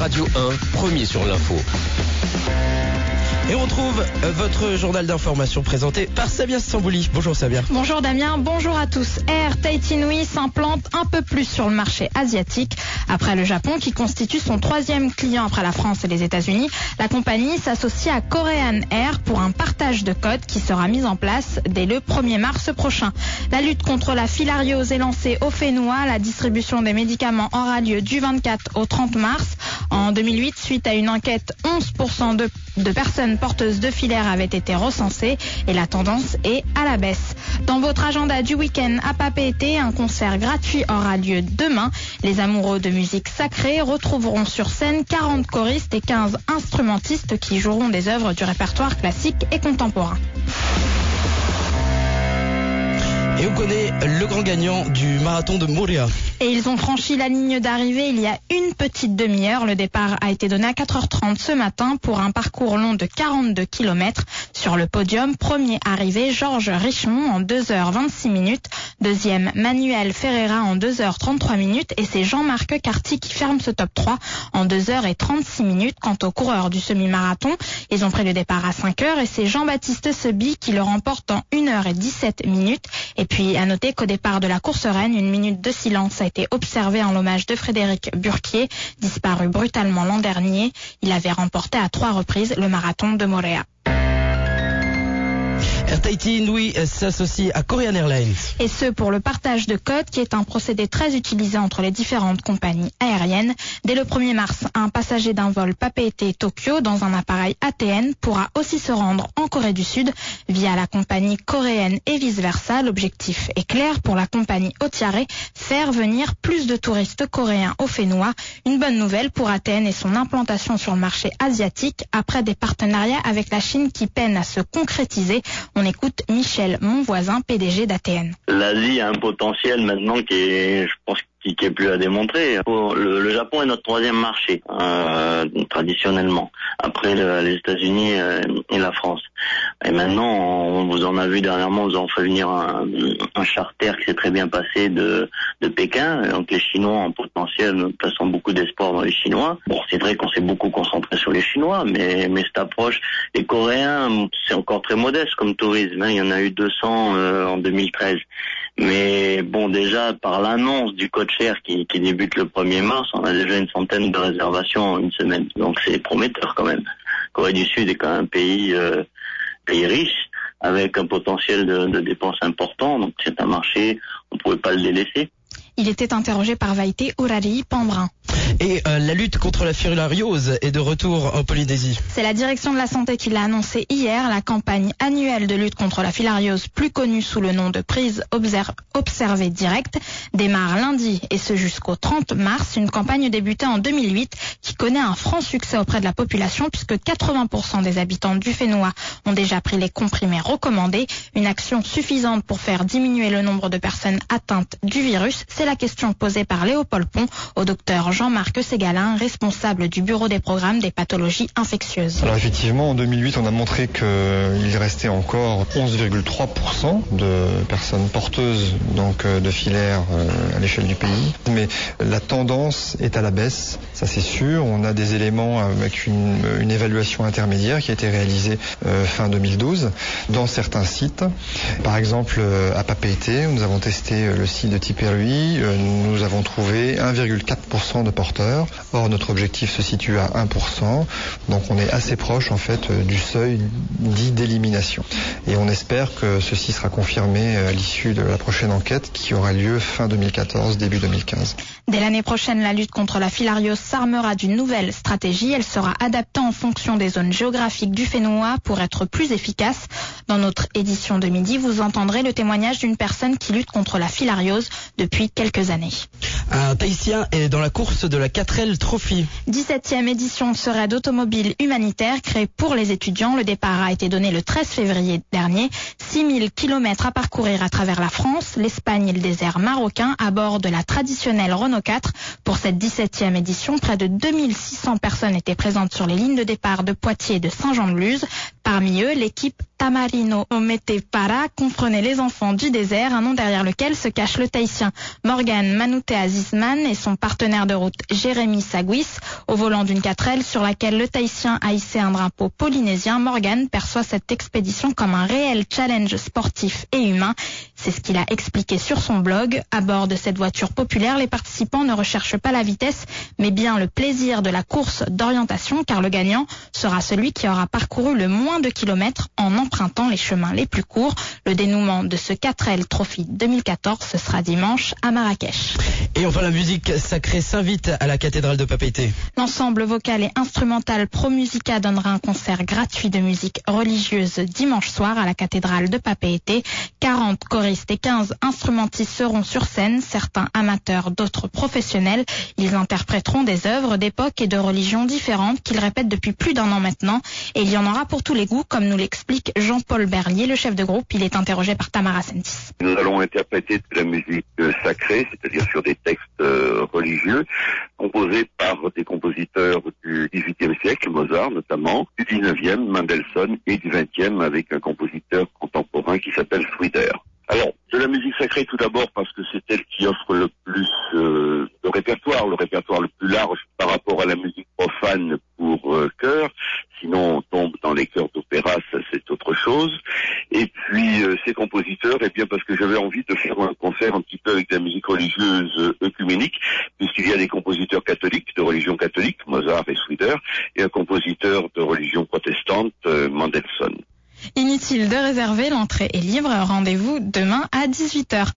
Radio 1, premier sur l'info. Et on retrouve votre journal d'information présenté par Samia Stambouli. Bonjour Samia. Bonjour Damien, bonjour à tous. Air Tahiti Nui s'implante un peu plus sur le marché asiatique. Après le Japon qui constitue son troisième client après la France et les États-Unis, la compagnie s'associe à Korean Air pour un partage de codes qui sera mis en place dès le 1er mars prochain. La lutte contre la filariose est lancée au Fénois. La distribution des médicaments aura lieu du 24 au 30 mars. En 2008, suite à une enquête, 11% de personnes porteuses de filaire avaient été recensées et la tendance est à la baisse. Dans votre agenda du week-end à Papeete, un concert gratuit aura lieu demain. Les amoureux de musique sacrée retrouveront sur scène 40 choristes et 15 instrumentistes qui joueront des œuvres du répertoire classique et contemporain. Et on connaît le grand gagnant du marathon de Moorea. Et ils ont franchi la ligne d'arrivée il y a une petite demi-heure. Le départ a été donné à 4h30 ce matin pour un parcours long de 42 km. Sur le podium, premier arrivé, Georges Richemont en 2h26 minutes. Deuxième, Manuel Ferreira en 2h33 minutes. Et c'est Jean-Marc Carty qui ferme ce top 3 en 2h36 minutes. Quant aux coureurs du semi-marathon, ils ont pris le départ à 5h et c'est Jean-Baptiste Sebi qui le remporte en 1h17 minutes. Et puis, à noter qu'au départ de la course reine, une minute de silence a été observée en l'hommage de Frédéric Burquier, disparu brutalement l'an dernier. Il avait remporté à 3 reprises le marathon de Moorea. Air Tahiti Nui s'associe à Korean Airlines. Et ce pour le partage de codes qui est un procédé très utilisé entre les différentes compagnies aériennes. Dès le 1er mars, un passager d'un vol Papeete-Tokyo dans un appareil ATN pourra aussi se rendre en Corée du Sud via la compagnie coréenne et vice-versa. L'objectif est clair pour la compagnie Otiare, faire venir plus de touristes coréens au Fénois. Une bonne nouvelle pour ATN et son implantation sur le marché asiatique après des partenariats avec la Chine qui peinent à se concrétiser. On écoute Michel Monvoisin, PDG d'ATN. L'Asie a un potentiel maintenant qui est, je pense, qui est plus à démontrer. Le Japon est notre troisième marché, traditionnellement, après les États-Unis et la France. Et maintenant, on vous en a vu dernièrement, vous en fait venir un charter qui s'est très bien passé de Pékin. Donc les Chinois en potentiel, nous plaçons beaucoup d'espoir dans les Chinois. Bon, c'est vrai qu'on s'est beaucoup concentré sur les Chinois, mais cette approche, les Coréens, c'est encore très modeste comme tourisme. Hein. Il y en a eu 200 en 2013. Mais bon, déjà, par l'annonce du code cher qui débute le 1er mars, on a déjà une centaine de réservations en une semaine. Donc c'est prometteur quand même. Corée du Sud est quand même un pays riche, avec un potentiel de dépenses important. Donc c'est un marché, on ne pouvait pas le délaisser. Il était interrogé par Vaïté Urari Pambrin. Et la lutte contre la filariose est de retour en Polynésie. C'est la direction de la santé qui l'a annoncé hier. La campagne annuelle de lutte contre la filariose, plus connue sous le nom de prise observée directe, démarre lundi et ce jusqu'au 30 mars. Une campagne débutée en 2008 qui connaît un franc succès auprès de la population puisque 80% des habitants du Fénois ont déjà pris les comprimés recommandés. Une action suffisante pour faire diminuer le nombre de personnes atteintes du virus. C'est la question posée par Léopold Pont au docteur Jean-Marc Ségalin, responsable du bureau des programmes des pathologies infectieuses. Alors effectivement, en 2008, on a montré qu'il restait encore 11,3% de personnes porteuses donc de filaire à l'échelle du pays. Mais la tendance est à la baisse, ça c'est sûr. On a des éléments avec une évaluation intermédiaire qui a été réalisée fin 2012 dans certains sites. Par exemple, à Papeete, nous avons testé le site de Tiperui. Nous avons trouvé 1,4% de porteurs. Or, notre objectif se situe à 1%. Donc, on est assez proche, en fait, du seuil dit d'élimination. Et on espère que ceci sera confirmé à l'issue de la prochaine enquête qui aura lieu fin 2014, début 2015. Dès l'année prochaine, la lutte contre la filariose s'armera d'une nouvelle stratégie. Elle sera adaptée en fonction des zones géographiques du Fénois pour être plus efficace. Dans notre édition de midi, vous entendrez le témoignage d'une personne qui lutte contre la filariose depuis quelques années. Un Tahitien est dans la course de la 4L Trophy. 17e édition de ce raid automobile humanitaire créé pour les étudiants. Le départ a été donné le 13 février dernier. 6000 km à parcourir à travers la France, l'Espagne et le désert marocain à bord de la traditionnelle Renault 4. Pour cette 17e édition, près de 2600 personnes étaient présentes sur les lignes de départ de Poitiers et de Saint-Jean-de-Luz. Parmi eux, l'équipe Tamarino Ometepara comprenait les enfants du désert, un nom derrière lequel se cache le tahitien Morgan Manouté Azizman et son partenaire de route Jérémy Sagouis. Au volant d'une 4L sur laquelle le tahitien a hissé un drapeau polynésien, Morgan perçoit cette expédition comme un réel challenge sportif et humain. C'est ce qu'il a expliqué sur son blog. À bord de cette voiture populaire, les participants ne recherchent pas la vitesse, mais bien le plaisir de la course d'orientation, car le gagnant sera celui qui aura parcouru le moins de kilomètres en empruntant les chemins les plus courts. Le dénouement de ce 4L Trophy 2014, ce sera dimanche à Marrakech. Et enfin, la musique sacrée s'invite à la cathédrale de Papeete. L'ensemble vocal et instrumental Pro Musica donnera un concert gratuit de musique religieuse dimanche soir à la cathédrale de Papeete. 40 choristes et 15 instrumentistes seront sur scène, certains amateurs, d'autres professionnels. Ils interpréteront des œuvres d'époque et de religions différentes qu'ils répètent depuis plus d'1 an maintenant. Et il y en aura pour tous les goûts, comme nous l'explique Jean-Paul Berlier, le chef de groupe. Il est interrogé par Tamara Sentis. Nous allons interpréter de la musique sacrée, c'est-à-dire sur des textes religieux, composés par des compositeurs du XVIIIe siècle, Mozart notamment, du XIXe, Mendelssohn, et du XXe avec un compositeur contemporain qui s'appelle Schwider. Alors, de la musique sacrée tout d'abord parce que c'est elle qui offre le plus le répertoire le plus large par rapport à la musique profane pour chœur. Sinon, on tombe dans les chœurs d'opéra, ça c'est autre chose. Et puis, ces compositeurs, eh bien parce que j'avais envie de faire un concert un petit peu avec de la musique religieuse œcuménique, puisqu'il y a des compositeurs catholiques, de religion catholique, Mozart et Schwider, et un compositeur de religion protestante, Mendelssohn. Inutile de réserver, l'entrée est libre. Rendez-vous demain à 18h.